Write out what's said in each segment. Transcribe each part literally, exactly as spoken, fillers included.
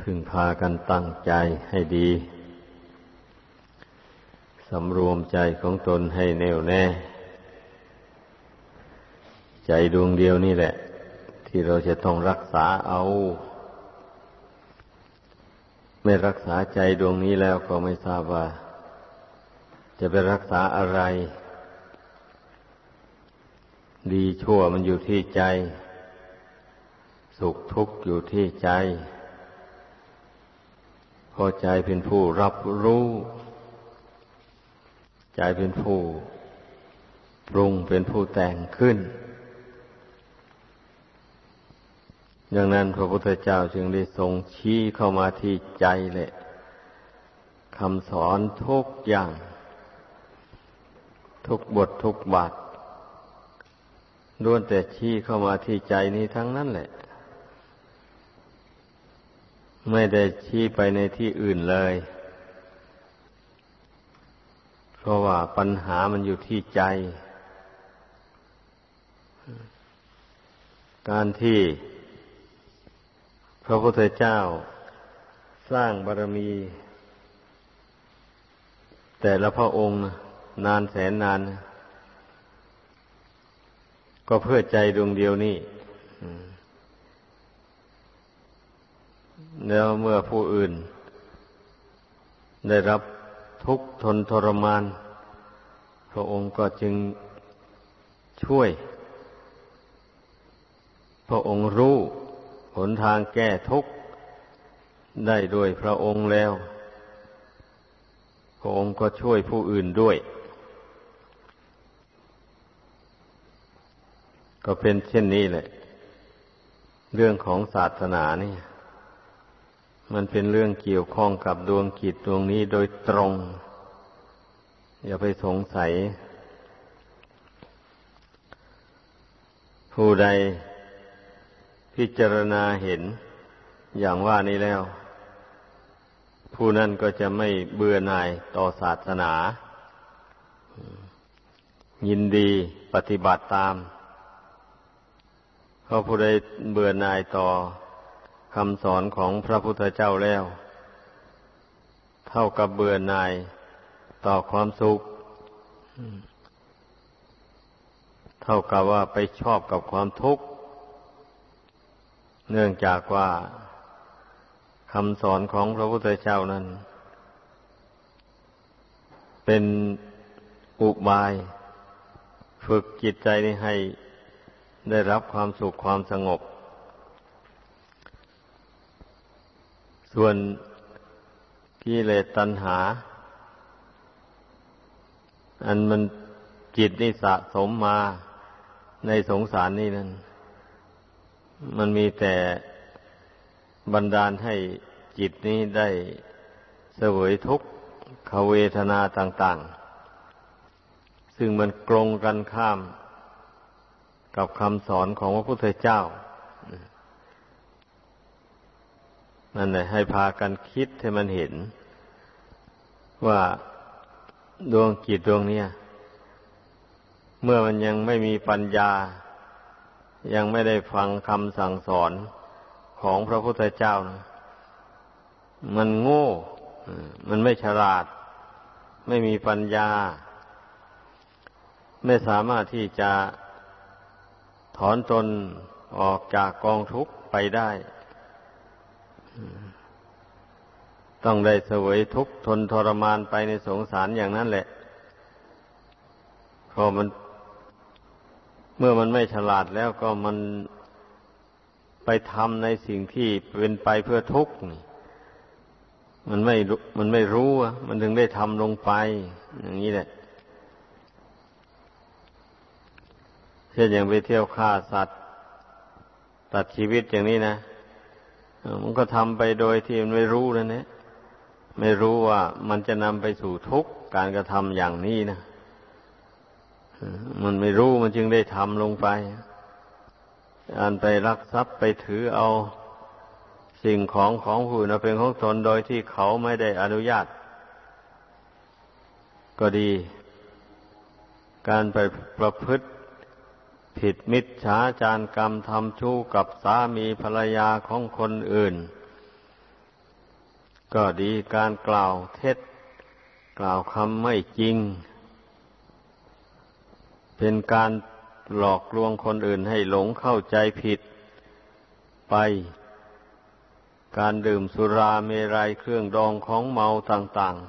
พึงพากันตั้งใจให้ดีสำรวมใจของตนให้แน่วแน่ใจดวงเดียวนี่แหละที่เราจะต้องรักษาเอาไม่รักษาใจดวงนี้แล้วก็ไม่ทราบว่าจะไปรักษาอะไรดีชั่วมันอยู่ที่ใจสุขทุกข์อยู่ที่ใจพอใจเป็นผู้รับรู้ใจเป็นผู้ปรุงเป็นผู้แต่งขึ้นดังนั้นพระพุทธเจ้าจึงได้ทรงชี้เข้ามาที่ใจแหละคำสอนทุกอย่างทุกบททุกบาทล้วนแต่ชี้เข้ามาที่ใจนี้ทั้งนั้นแหละไม่ได้ชี้ไปในที่อื่นเลยเพราะว่าปัญหามันอยู่ที่ใจการที่พระพุทธเจ้าสร้างบารมีแต่ละพระองค์นานแสนนานก็เพื่อใจดวงเดียวนี่แล้วเมื่อผู้อื่นได้รับทุกข์ทนทรมานพระองค์ก็จึงช่วยพระองค์รู้หนทางแก้ทุกข์ได้โดยพระองค์แล้วพระองค์ก็ช่วยผู้อื่นด้วยก็เป็นเช่นนี้แหละเรื่องของศาสนานี่มันเป็นเรื่องเกี่ยวข้องกับดวงจิตดวงนี้โดยตรงอย่าไปสงสัยผู้ใดพิจารณาเห็นอย่างว่านี้แล้วผู้นั้นก็จะไม่เบื่อหน่ายต่อศาสนายินดีปฏิบัติตามเพราะผู้ใดเบื่อหน่ายต่อคำสอนของพระพุทธเจ้าแล้วเท่ากับเบื่อหน่ายต่อความสุขเท่ากับว่าไปชอบกับความทุกข์เนื่องจากว่าคำสอนของพระพุทธเจ้านั้นเป็นอุบายฝึกจิตใจนี้ให้ได้รับความสุขความสงบส่วนกิเลสตัณหาอันมันจิตนี่สะสมมาในสงสารนี่นั่นมันมีแต่บันดาลให้จิตนี้ได้เสวยทุกขเวทนาต่างๆซึ่งมันตรงกันข้ามกับคำสอนของพระพุทธเจ้านั่นแหละให้พากันคิดให้มันเห็นว่าดวงจิตดวงนี้เมื่อมันยังไม่มีปัญญายังไม่ได้ฟังคำสั่งสอนของพระพุทธเจ้านะมันโง่มันไม่ฉลาดไม่มีปัญญาไม่สามารถที่จะถอนตนออกจากกองทุกข์ไปได้ต้องได้เสวยทุกข์ทนทรมานไปในสงสารอย่างนั้นแหละเพราะมันเมื่อมันไม่ฉลาดแล้วก็มันไปทำในสิ่งที่เป็นไปเพื่อทุกข์มันไม่มันไม่รู้มันถึงได้ทำลงไปอย่างนี้แหละเช่นอย่างไปเที่ยวฆ่าสัตว์ตัดชีวิตอย่างนี้นะมันก็ทำไปโดยที่มันไม่รู้นั่นแหละไม่รู้ว่ามันจะนำไปสู่ทุกข์การกระทำอย่างนี้นะมันไม่รู้มันจึงได้ทำลงไปอันไปลักทรัพย์ไปถือเอาสิ่งของของผู้อื่นเป็นของตนโดยที่เขาไม่ได้อนุญาตก็ดีการไปประพฤติผิดมิจฉาจารกรรมทำชู้กับสามีภรรยาของคนอื่นก็ดีการกล่าวเท็จกล่าวคำไม่จริงเป็นการหลอกลวงคนอื่นให้หลงเข้าใจผิดไปการดื่มสุราเมรัยเครื่องดองของเมาต่าง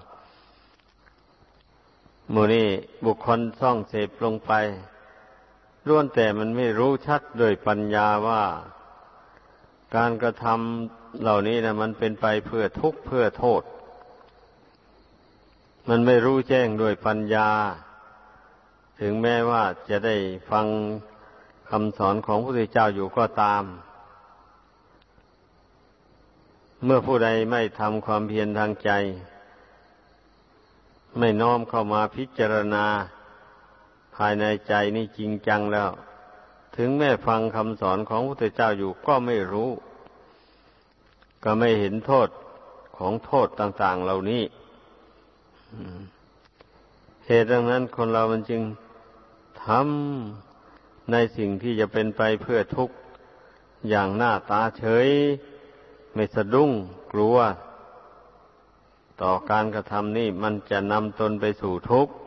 ๆหมู่นี้บุคคลซ่องเสพลงไปล้วนแต่มันไม่รู้ชัดโดยปัญญาว่าการกระทำเหล่านี้นะมันเป็นไปเพื่อทุกข์เพื่อโทษมันไม่รู้แจ้งโดยปัญญาถึงแม้ว่าจะได้ฟังคำสอนของพระพุทธเจ้าอยู่ก็ตามเมื่อผู้ใดไม่ทำความเพียรทางใจไม่น้อมเข้ามาพิจารณาภายในใจนี่จริงจังแล้วถึงแม้ฟังคำสอนของพระพุทธเจ้าอยู่ก็ไม่รู้ก็ไม่เห็นโทษของโทษต่างๆเหล่านี้เหตุดังนั้นคนเรามันจึงทำในสิ่งที่จะเป็นไปเพื่อทุกข์อย่างหน้าตาเฉยไม่สะดุ้งกลัวต่อการกระทำนี่มันจะนำตนไปสู่ทุกข์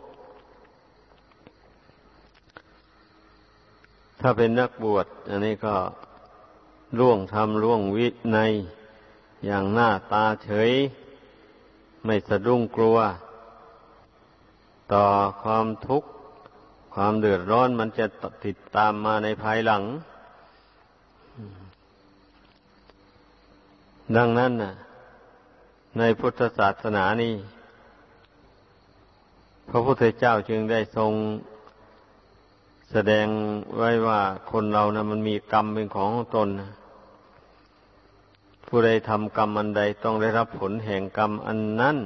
ถ้าเป็นนักบวชอันนี้ก็ล่วงธรรมล่วงวินัยอย่างหน้าตาเฉยไม่สะดุ้งกลัวต่อความทุกข์ความเดือดร้อนมันจะติดตามมาในภายหลังดังนั้นน่ะในพุทธศาสนานี้พระพุทธเจ้าจึงได้ทรงแสดงไว้ว่าคนเรานะมันมีกรรมเป็นของตนผู้ใดทำกรรมอันใดต้องได้รับผลแห่งกรรมอันนั้น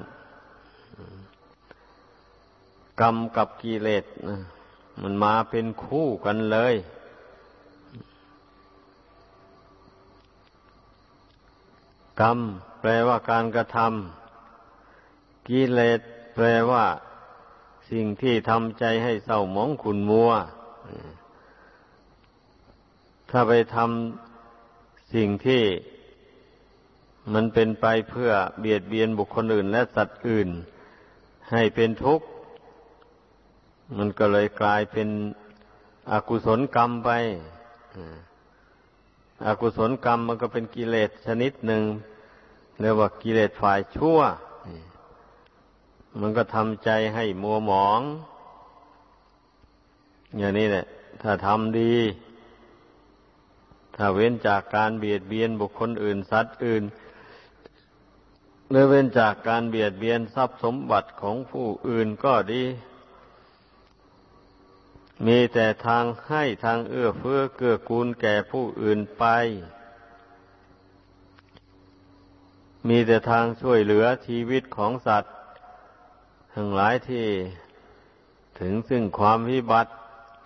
กรรมกับกิเลสมันมาเป็นคู่กันเลยกรรมแปลว่าการกระทำกิเลสแปลว่าสิ่งที่ทำใจให้เศร้าหมองขุ่นมัวถ้าไปทำสิ่งที่มันเป็นไปเพื่อเบียดเบียนบุคคลอื่นและสัตว์อื่นให้เป็นทุกข์มันก็เลยกลายเป็นอกุศลกรรมไปอกุศลกรรมมันก็เป็นกิเลสชนิดหนึ่งเรียกว่ากิเลสฝ่ายชั่วมันก็ทำใจให้มัวหมองอย่างนี้แหละถ้าทำดีถ้าเว้นจากการเบียดเบียนบุคคลอื่นสัตว์อื่นหรือเว้นจากการเบียดเบียนทรัพย์สมบัติของผู้อื่นก็ดีมีแต่ทางให้ทางเอื้อเฟื้อเกื้อกูลแก่ผู้อื่นไปมีแต่ทางช่วยเหลือชีวิตของสัตว์ทั้งหลายที่ถึงซึ่งความวิบัติ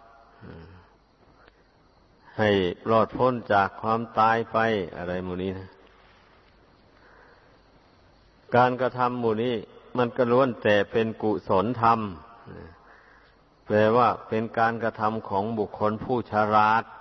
ให้รอดพ้นจากความตายไปอะไรหมู่นี้นะการกระทำหมู่นี้มันก็ล้วนแต่เป็นกุศลธรรมแปลว่าเป็นการกระทำของบุคคลผู้ฉลาด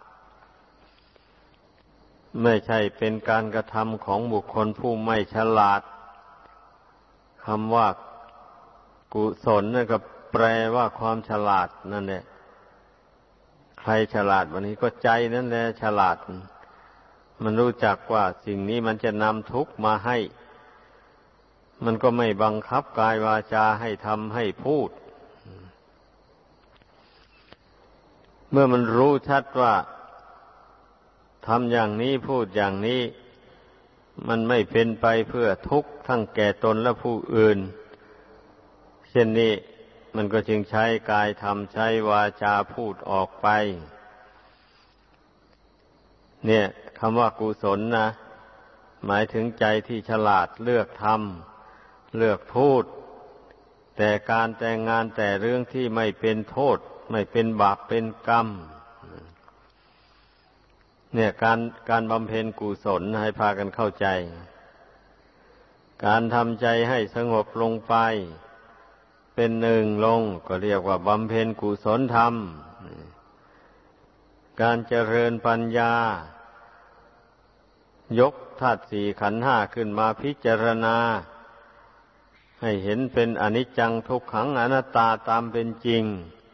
ไม่ใช่เป็นการกระทำของบุคคลผู้ไม่ฉลาดคำว่ากุศลนั่นก็แปลว่าความฉลาดนั่นแหละใครฉลาดวันนี้ก็ใจนั่นแหละฉลาดมันรู้จักว่าสิ่งนี้มันจะนำทุกข์มาให้มันก็ไม่บังคับกายวาจาให้ทำให้พูดเมื่อมันรู้ชัดว่าทำอย่างนี้พูดอย่างนี้มันไม่เป็นไปเพื่อทุกข์ทั้งแก่ตนและผู้อื่นเช่นนี้มันก็จึงใช้กายทำใช้วาจาพูดออกไปเนี่ยคำว่ากุศลนะหมายถึงใจที่ฉลาดเลือกทำเลือกพูดแต่การแต่งงานแต่เรื่องที่ไม่เป็นโทษไม่เป็นบาปเป็นกรรมเนี่ยการการบำเพ็ญกุศลให้พากันเข้าใจการทำใจให้สงบลงไปเป็นหนึ่งลงก็เรียกว่าบำเพ็ญกุศลธรรมการเจริญปัญญายกธาตุสี่ขันธ์ห้าขึ้นมาพิจารณาให้เห็นเป็นอนิจจังทุกขังอนัตตาตามเป็นจริง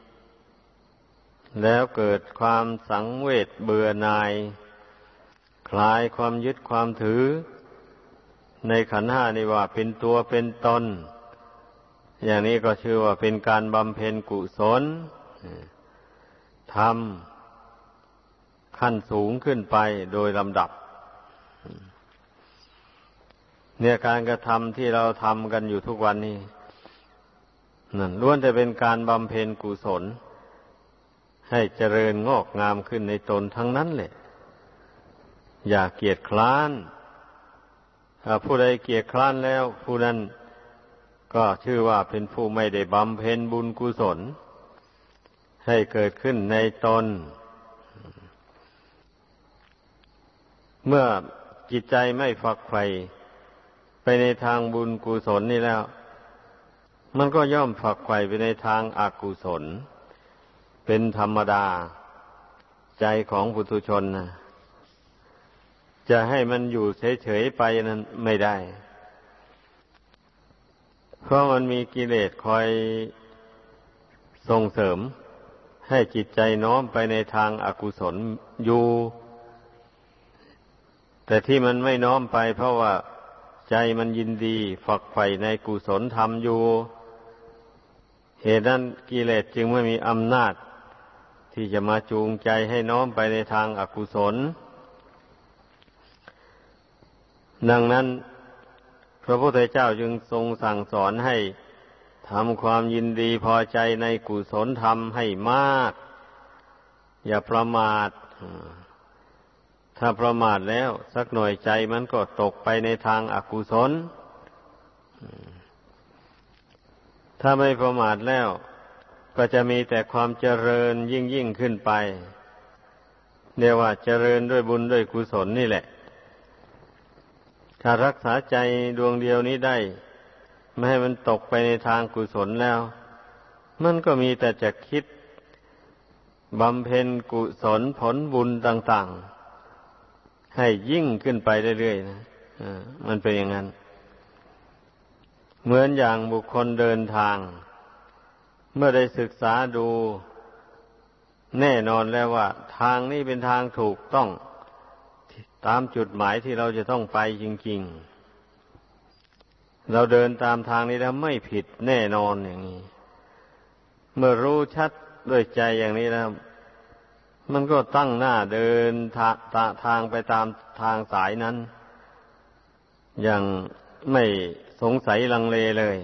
แล้วเกิดความสังเวชเบื่อหน่ายคลายความยึดความถือในขันธ์ห้านี่ว่าเป็นตัวเป็นตนอย่างนี้ก็ชื่อว่าเป็นการบำเพ็ญกุศลทำขั้นสูงขึ้นไปโดยลำดับเนี่ยการกระทำที่เราทำกันอยู่ทุกวันนี้นั่นล้วนแต่เป็นการบำเพ็ญกุศลให้เจริญงอกงามขึ้นในตนทั้งนั้นแหละอย่าเกียจคร้านถ้าผู้ใดเกียจคร้านแล้วผู้นั้นก็ชื่อว่าเป็นผู้ไม่ได้บำเพ็ญบุญกุศลให้เกิดขึ้นในตนเมื่อจิตใจไม่ฝักใฝ่ไปในทางบุญกุศลนี่แล้วมันก็ย่อมฝักใฝ่ไปในทางอกุศลเป็นธรรมดาใจของปุถุชนนะจะให้มันอยู่เฉยๆไปนั้นไม่ได้เพราะมันมีกิเลสคอยส่งเสริมให้จิตใจน้อมไปในทางอกุศลอยู่แต่ที่มันไม่น้อมไปเพราะว่าใจมันยินดีฝักใฝ่ในกุศลธรรมอยู่เหตุนั้นกิเลสจึงไม่มีอำนาจที่จะมาจูงใจให้น้อมไปในทางอกุศลดังนั้นพระพุทธเจ้าจึงทรงสั่งสอนให้ทำความยินดีพอใจในกุศลธรรมให้มากอย่าประมาทถ้าประมาทแล้วสักหน่อยใจมันก็ตกไปในทางอกุศลถ้าไม่ประมาทแล้วก็จะมีแต่ความเจริญยิ่งยิ่งขึ้นไปเรียกว่าเจริญด้วยบุญด้วยกุศลนี่แหละถ้ารักษาใจดวงเดียวนี้ได้ไม่ให้มันตกไปในทางกุศลแล้วมันก็มีแต่จะคิดบำเพ็ญกุศลผลบุญต่างๆให้ยิ่งขึ้นไปเรื่อยๆนะอ่ามันเป็นอย่างนั้นเหมือนอย่างบุคคลเดินทางเมื่อได้ศึกษาดูแน่นอนแล้วว่าทางนี้เป็นทางถูกต้องตามจุดหมายที่เราจะต้องไปจริงๆเราเดินตามทางนี้แล้วไม่ผิดแน่นอนอย่างนี้เมื่อรู้ชัดด้วยใจอย่างนี้แล้วมันก็ตั้งหน้าเดินทาทาทางไปตามทางสายนั้นอย่างไม่สงสัยลังเลเลย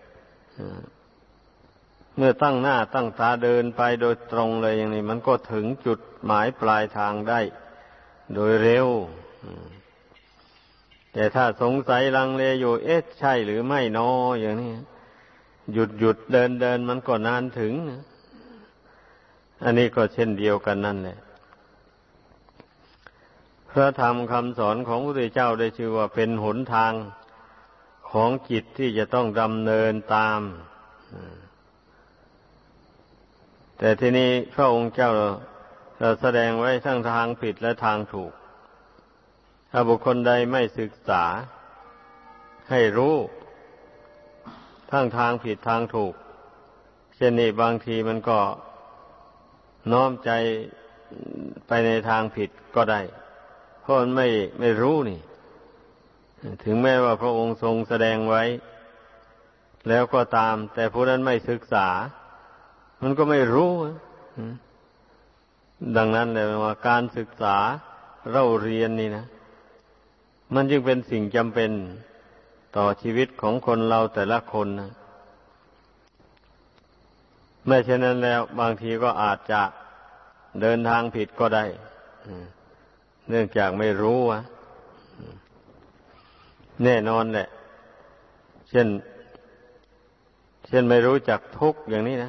เมื่อตั้งหน้าตั้งตาเดินไปโดยตรงเลยอย่างนี้มันก็ถึงจุดหมายปลายทางได้โดยเร็วแต่ถ้าสงสัยลังเลอยู่เอ๊ะใช่หรือไม่นออย่างนี้หยุดหยุดเดินเดินมันก็นานถึงอันนี้ก็เช่นเดียวกันนั่นแหละพระธรรมคำสอนของพระพุทธเจ้าได้ชื่อว่าเป็นหนทางของจิตที่จะต้องดำเนินตามแต่ที่นี้พระองค์เจ้าเราแสดงไว้ทั้งทางผิดและทางถูกถ้าบุคคลใดไม่ศึกษาให้รู้ทั้งทางผิดทางถูกเช่นนี้บางทีมันก็น้อมใจไปในทางผิดก็ได้เพราะมันไม่ไม่รู้นี่ถึงแม้ว่าพระองค์ทรงแสดงไว้แล้วก็ตามแต่ผู้นั้นไม่ศึกษามันก็ไม่รู้ดังนั้นเลยว่าการศึกษาเราเรียนนี่นะมันจึงเป็นสิ่งจำเป็นต่อชีวิตของคนเราแต่ละคนนะไม่เช่นนั้นแล้วบางทีก็อาจจะเดินทางผิดก็ได้เนื่องจากไม่รู้วะแน่นอนแหละเช่นเช่นไม่รู้จักทุกข์อย่างนี้นะ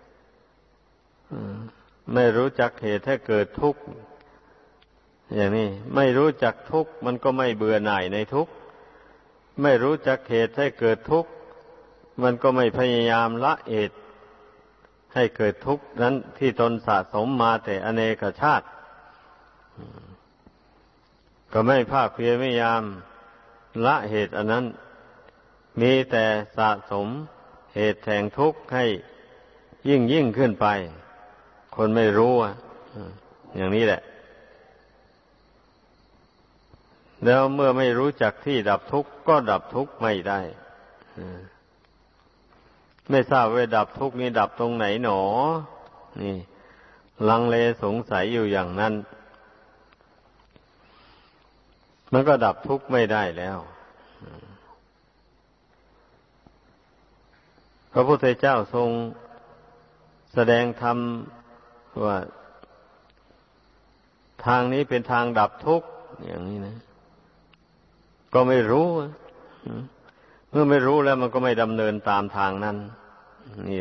ไม่รู้จักเหตุให้เกิดทุกข์อย่างนี้ไม่รู้จักทุกข์มันก็ไม่เบื่อหน่ายในทุกข์ไม่รู้จักเหตุให้เกิดทุกข์มันก็ไม่พยายามละเหตุให้เกิดทุกข์นั้นที่ตนสะสมมาแต่อเนกชาติก็ไม่ภาคเพียรพยายามละเหตุอันนั้นมีแต่สะสมเหตุแห่งทุกข์ให้ยิ่งยิ่งขึ้นไปคนไม่รู้อ่ะอย่างนี้แหละแล้วเมื่อไม่รู้จักที่ดับทุกข์ก็ดับทุกข์ไม่ได้ไม่ทราบว่าดับทุกข์นี้ดับตรงไหนหนอนี่ลังเลสงสัยอยู่อย่างนั้นมันก็ดับทุกข์ไม่ได้แล้วพระพุทธเจ้าทรงแสดงธรรมว่าทางนี้เป็นทางดับทุกข์อย่างนี้นะก็ไม่รู้เมื่อไม่รู้แล้วมันก็ไม่ดำเนินตามทางนั้นนี่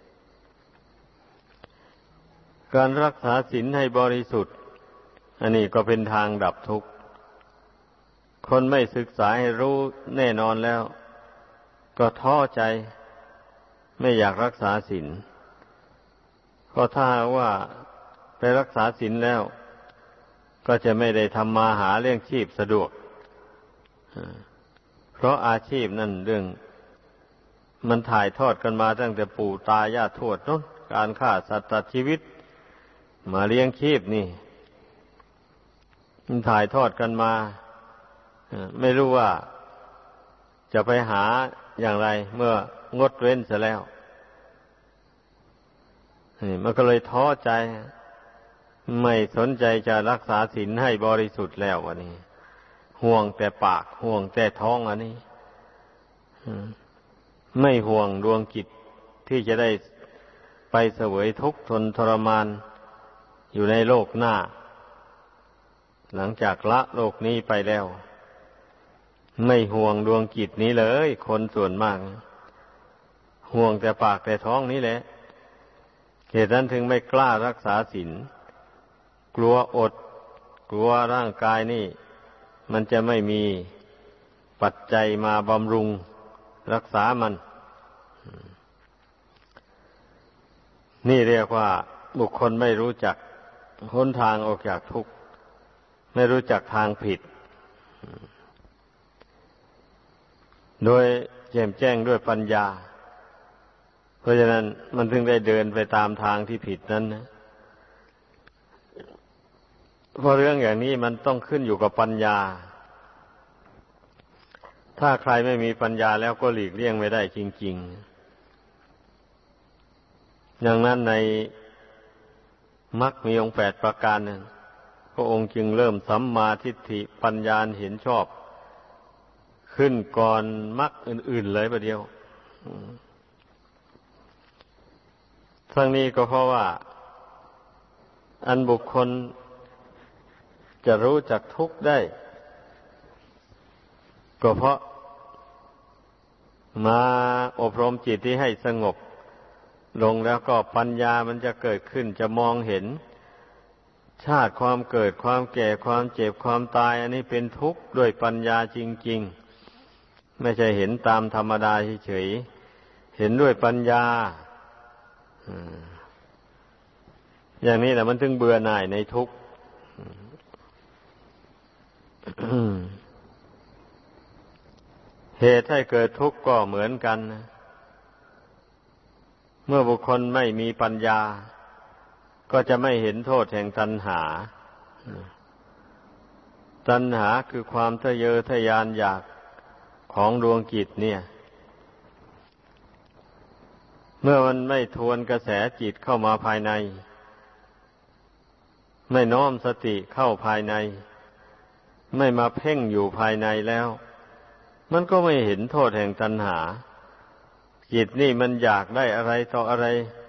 การรักษาศีลให้บริสุทธิ์อันนี้ก็เป็นทางดับทุกข์คนไม่ศึกษาให้รู้แน่นอนแล้วก็ท้อใจไม่อยากรักษาศีลก็ถ้าว่าไปรักษาศีลแล้วก็จะไม่ได้ทำมาหาเลี้ยงชีพสะดวกเพราะอาชีพนั่นเรื่องมันถ่ายทอดกันมาตั้งแต่ปู่ตายายทวดโน้นการฆ่าสัตว์ตัดชีวิตมาเลี้ยงชีพนี่มันถ่ายทอดกันมาไม่รู้ว่าจะไปหาอย่างไรเมื่องดเว้นเสียแล้วนี่มันก็เลยท้อใจไม่สนใจจะรักษาศีลให้บริสุทธิ์แล้ววันนี้ห่วงแต่ปากห่วงแต่ท้องอันนี้ไม่ห่วงดวงจิตที่จะได้ไปเสวยทุกข์ทนทรมานอยู่ในโลกหน้าหลังจากละโลกนี้ไปแล้วไม่ห่วงดวงจิตนี้เลยคนส่วนมากห่วงแต่ปากแต่ท้องนี้แหละเหตุนั้นถึงไม่กล้ารักษาศีลกลัวอดกลัวร่างกายนี่มันจะไม่มีปัจจัยมาบำรุงรักษามันนี่เรียกว่าบุคคลไม่รู้จักหนทางออกจากทุกข์ไม่รู้จักทางผิดโดยแจ่มแจ้งด้วยปัญญาเพราะฉะนั้นมันถึงได้เดินไปตามทางที่ผิดนั้นนะเพราะเรื่องอย่างนี้มันต้องขึ้นอยู่กับปัญญาถ้าใครไม่มีปัญญาแล้วก็หลีกเลี่ยงไม่ได้จริงๆอย่างนั้นในมรรคมีองค์แปดประการนั้นพระองค์จึงเริ่มสัมมาทิฏฐิปัญญาเห็นชอบขึ้นก่อนมรรคอื่นๆเลยประเดียวทั้งนี้ก็เพราะว่าอันบุคคลจะรู้จักทุกข์ได้ก็เพราะมาอบรมจิตที่ให้สงบลงแล้วก็ปัญญามันจะเกิดขึ้นจะมองเห็นชาติความเกิดความแก่ความเจ็บความตายอันนี้เป็นทุกข์ด้วยปัญญาจริงๆไม่ใช่เห็นตามธรรมดาเฉยๆเห็นด้วยปัญญาอย่างนี้แหละมันถึงเบื่อหน่ายในทุกข์เหตุให้เกิดทุกข์ก็เหมือนกันนะเมื่อบุคคลไม่มีปัญญาก็จะไม่เห็นโทษแห่งตัณหาตัณหาคือความทะเยอทะยานอยากของดวงจิตเนี่ยเมื่อมันไม่ทวนกระแสจิตเข้ามาภายในไม่น้อมสติเข้าภายในไม่มาเพ่งอยู่ภายในแล้วมันก็ไม่เห็นโทษแห่งตัณหาจิตนี่มันอยากได้อะไรต่ออะไร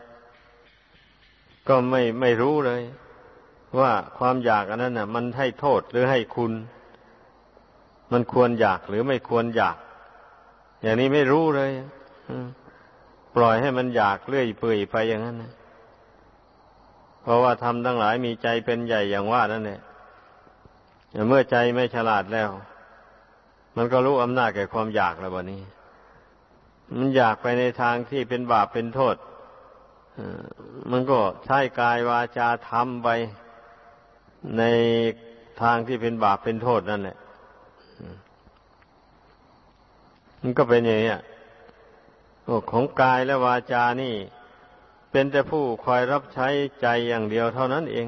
ก็ไม่ไม่รู้เลยว่าความอยากอันนั้นน่ะมันให้โทษหรือให้คุณมันควรอยากหรือไม่ควรอยากอย่างนี้ไม่รู้เลยปล่อยให้มันอยากเรื่อยเปื่อยไปอย่างนั้นนะเพราะว่าทำทั้งหลายมีใจเป็นใหญ่อย่างว่านั่นแหละเมื่อใจไม่ฉลาดแล้วมันก็รู้อำนาจแก่ความอยากแล้ววันนี้มันอยากไปในทางที่เป็นบาปเป็นโทษมันก็ใช้กายวาจาทำไปในทางที่เป็นบาปเป็นโทษนั่นแหละมันก็เป็นอย่างนี้ของกายและวาจานี่เป็นแต่ผู้คอยรับใช้ใจอย่างเดียวเท่านั้นเอง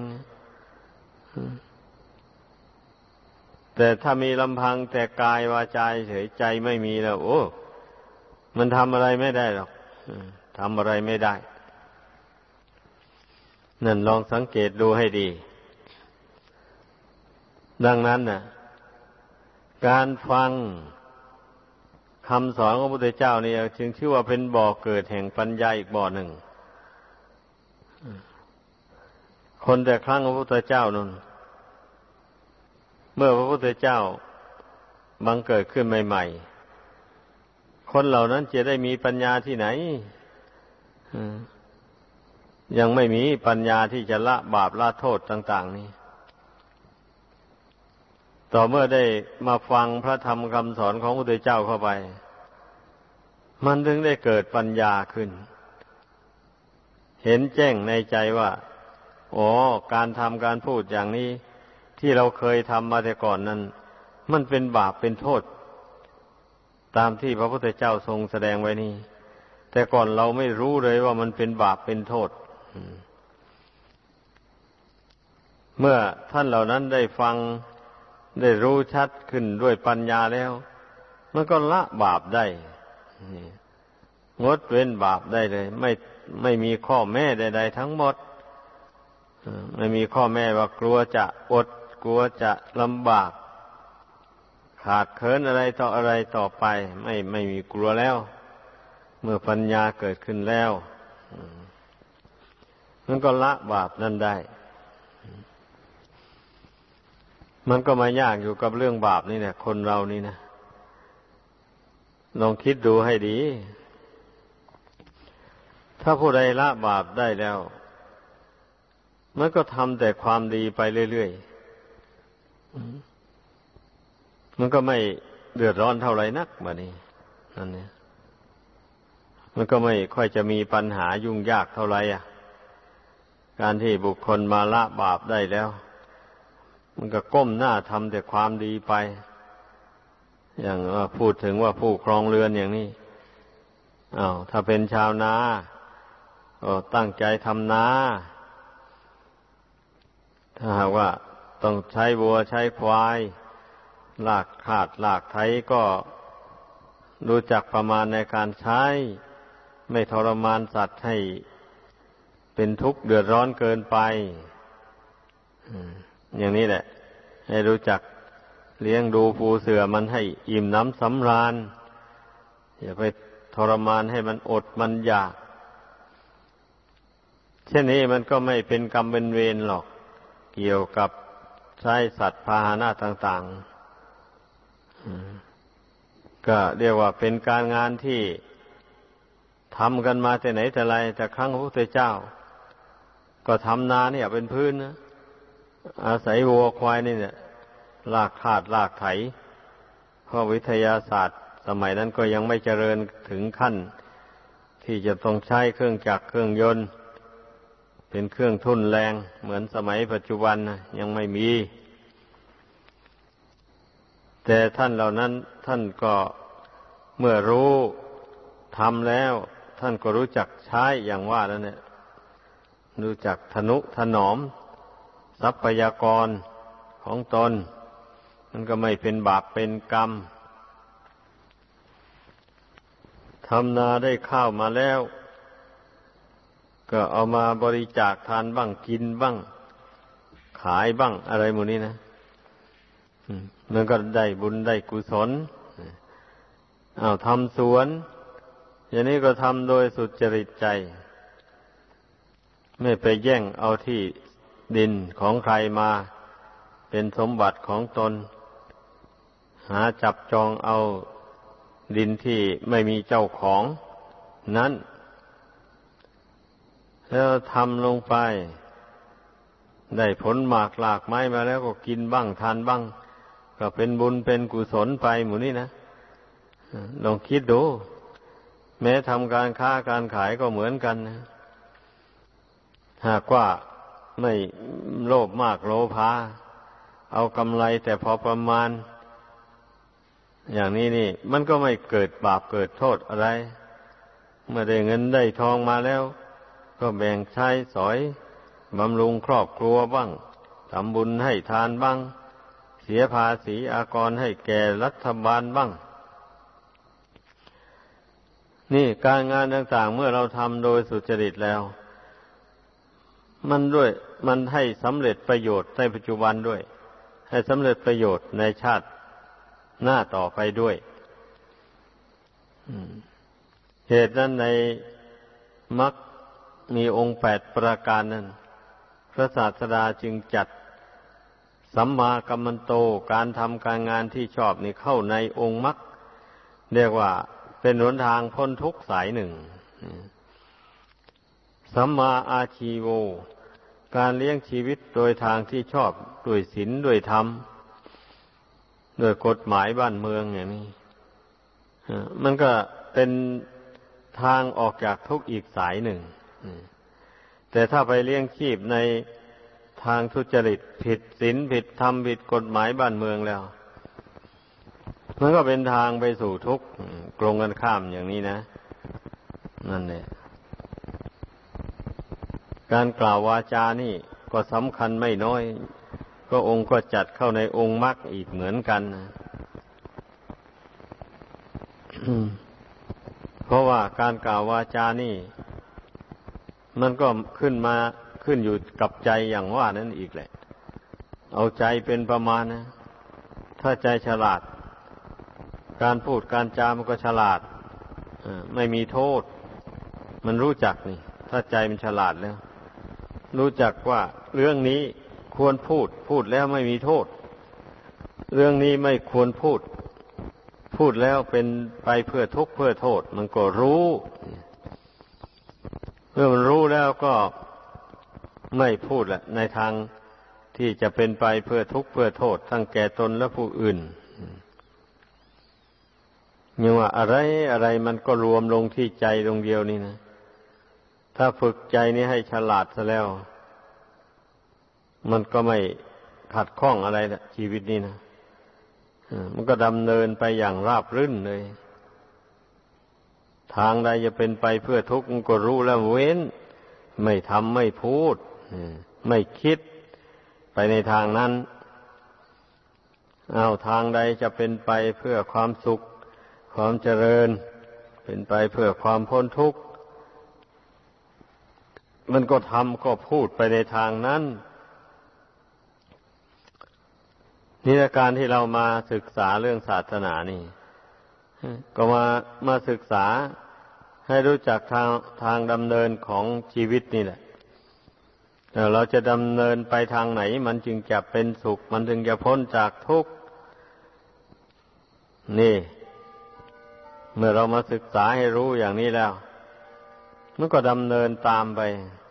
แต่ถ้ามีลำพังแต่กายวาจาเฉยใจไม่มีแล้วโอ้มันทำอะไรไม่ได้หรอกทำอะไรไม่ได้นั่นลองสังเกตดูให้ดีดังนั้นน่ะการฟังคำสอนของพระพุทธเจ้านี่จึงชื่อว่าเป็นบ่อเกิดแห่งปัญญาอีกบ่อหนึ่งคนแต่ครั้งของพระพุทธเจ้านั้นเมื่อพระพุทธเจ้าบังเกิดขึ้นใหม่ๆคนเหล่านั้นจะได้มีปัญญาที่ไหนยังไม่มีปัญญาที่จะละบาปละโทษต่างๆนี่ต่อเมื่อได้มาฟังพระธรรมคำสอนของพระพุทธเจ้าเข้าไปมันถึงได้เกิดปัญญาขึ้นเห็นแจ้งในใจว่าอ๋อการทำการพูดอย่างนี้ที่เราเคยทำมาแต่ก่อนนั้นมันเป็นบาปเป็นโทษตามที่พระพุทธเจ้าทรงแสดงไว้นี่แต่ก่อนเราไม่รู้เลยว่ามันเป็นบาปเป็นโทษเมื่อท่านเหล่านั้นได้ฟังได้รู้ชัดขึ้นด้วยปัญญาแล้วมันก็ละบาปได้งดเว้นบาปได้เลยไม่ไม่มีข้อแม้ใดๆทั้งหมดไม่มีข้อแม้ว่ากลัวจะอดกลัวจะลำบากขาดเขินอะไรต่ออะไรต่อไปไม่ไม่มีกลัวแล้วเมื่อปัญญาเกิดขึ้นแล้วมันก็ละบาปนั้นได้มันก็มายากอยู่กับเรื่องบาปนี่แหละคนเรานี่นะลองคิดดูให้ดีถ้าผู้ใดละบาปได้แล้วมันก็ทำแต่ความดีไปเรื่อยๆมันก็ไม่เดือดร้อนเท่าไรนักบัดนี้นั่นเนี่ยมันก็ไม่ค่อยจะมีปัญหายุ่งยากเท่าไรอ่ะการที่บุคคลมาละบาปได้แล้วมันก็ก้มหน้าทำแต่ความดีไปอย่างว่าพูดถึงว่าผู้ครองเรือนอย่างนี้อ้าวถ้าเป็นชาวนาก็ตั้งใจทำนาถ้าหากว่าต้องใช้วัวใช้ควายลากขาดลากไถก็รู้จักประมาณในการใช้ไม่ทรมานสัตว์ให้เป็นทุกข์เดือดร้อนเกินไปอย่างนี้แหละให้รู้จักเลี้ยงดูปูเสือมันให้อิ่มน้ำสำราญอย่าไปทรมานให้มันอดมันอยากเช่นนี้มันก็ไม่เป็นกรรมเป็นเวรหรอกเกี่ยวกับใช้สัตว์พาหนะต่างๆก็เรียกว่าเป็นการงานที่ทำกันมาแต่ไหนแต่ไรแต่ครั้งพระพุทธเจ้าก็ทำนาเนี่ยเป็นพื้นนะอาศัยวัวควายนี่เนี่ยลากขาดลากไถเพราะวิทยาศาสตร์สมัยนั้นก็ยังไม่เจริญถึงขั้นที่จะต้องใช้เครื่องจักรเครื่องยนต์เป็นเครื่องทุ่นแรงเหมือนสมัยปัจจุบันนะยังไม่มีแต่ท่านเหล่านั้นท่านก็เมื่อรู้ทำแล้วท่านก็รู้จักใช้อย่างว่าแล้วเนี่ยรู้จักทนุถนอมทรัพยากรของตนมันก็ไม่เป็นบาปเป็นกรรมทำนาได้ข้าวมาแล้วก็เอามาบริจาคทานบ้างกินบ้างขายบ้างอะไรหมดนี้นะมันก็ได้บุญได้กุศลอ้าวทำสวนอย่างนี้ก็ทำโดยสุจริตใจไม่ไปแย่งเอาที่ดินของใครมาเป็นสมบัติของตนหาจับจองเอาดินที่ไม่มีเจ้าของนั้นแล้วทำลงไปได้ผลหมากหลากไม้มาแล้วก็กินบ้างทานบ้างก็เป็นบุญเป็นกุศลไปหมู่นี้นะลองคิดดูแม้ทำการค้าการขายก็เหมือนกันนะหากว่าไม่โลภมากโลภาเอากำไรแต่พอประมาณอย่างนี้นี่มันก็ไม่เกิดบาปเกิดโทษอะไรเมื่อได้เงินได้ทองมาแล้วก็แบ่งใช้สอยบำรุงครอบครัวบ้างทำบุญให้ทานบ้างเสียภาษีอากรให้แก่รัฐบาลบ้างนี่การงานต่างๆเมื่อเราทำโดยสุจริตแล้วมันด้วยมันให้สำเร็จประโยชน์ในปัจจุบันด้วยให้สำเร็จประโยชน์ในชาติหน้าต่อไปด้วยเหตุนั้นในมรรคมีองค์แปดประการนั้นพระศาสดาจึงจัดสัมมากัมมันโตการทำการงานที่ชอบนี่เข้าในองค์มรรคเรียกว่าเป็นหนทางพ้นทุกข์สายหนึ่งสัมมาอาชีโวการเลี้ยงชีวิตโดยทางที่ชอบด้วยศีลด้วยธรรมด้วยกฎหมายบ้านเมืองอย่างนี้มันก็เป็นทางออกจากทุกข์อีกสายหนึ่งแต่ถ้าไปเลี้ยงชีพในทางทุจริตผิดศีลผิดธรรมผิดกฎหมายบ้านเมืองแล้วมันก็เป็นทางไปสู่ทุกข์ตรงกันข้ามอย่างนี้นะนั่นแหละการกล่าววาจานี่ก็สำคัญไม่น้อยก็องค์ก็จัดเข้าในองค์มรรคอีกเหมือนกันนะ เพราะว่าการกล่าววาจานี่มันก็ขึ้นมาขึ้นอยู่กับใจอย่างว่านั้นอีกแหละเอาใจเป็นประมาณนะถ้าใจฉลาดการพูดการจามันก็ฉลาดไม่มีโทษมันรู้จักนี่ถ้าใจมันฉลาดแล้วรู้จักว่าเรื่องนี้ควรพูดพูดแล้วไม่มีโทษเรื่องนี้ไม่ควรพูดพูดแล้วเป็นไปเพื่อทุกข์เพื่อโทษมันก็รู้เมื่อมันรู้แล้วก็ไม่พูดละในทางที่จะเป็นไปเพื่อทุกข์เพื่อโทษทั้งแก่ตนและผู้อื่นอย่างว่าอะไรอะไรมันก็รวมลงที่ใจดวงเดียวนี่นะถ้าฝึกใจนี้ให้ฉลาดซะแล้วมันก็ไม่ขัดข้องอะไรละชีวิตนี้นะมันก็ดำเนินไปอย่างราบรื่นเลยทางใดจะเป็นไปเพื่อทุกข์มันก็รู้แล้วเว้นไม่ทำไม่พูดไม่คิดไปในทางนั้นเอาทางใดจะเป็นไปเพื่อความสุขความเจริญเป็นไปเพื่อความพ้นทุกข์มันก็ทำก็พูดไปในทางนั้นนี่ในการที่เรามาศึกษาเรื่องศาสนานี่ก็มามาศึกษาให้รู้จักทางทางดำเนินของชีวิตนี่แหละเราจะดำเนินไปทางไหนมันจึงจะเป็นสุขมันจึงจะพ้นจากทุกข์นี่เมื่อเรามาศึกษาให้รู้อย่างนี้แล้วมันก็ดำเนินตามไป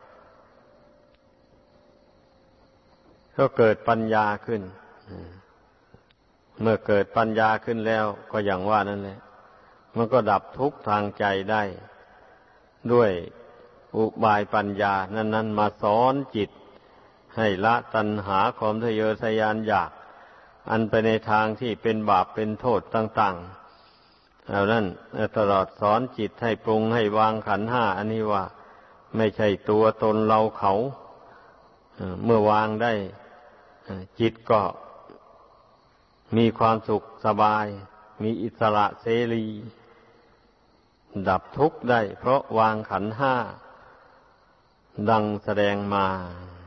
ก็เกิดปัญญาขึ้นเมื่อเกิดปัญญาขึ้นแล้วก็อย่างว่านั่นแหละมันก็ดับทุกข์ทางใจได้ด้วยอุบายปัญญานั้นๆมาสอนจิตให้ละตัณหาความทะเยอทะยานอยากอันไปในทางที่เป็นบาปเป็นโทษต่างๆแล้วนั่นตลอดสอนจิตให้ปรุงให้วางขันธ์ห้าอันนี้ว่าไม่ใช่ตัวตนเราเขาเมื่อวางได้จิตก็มีความสุขสบายมีอิสระเสรีดับทุกข์ได้เพราะวางขันธ์ห้าดังแสดงมา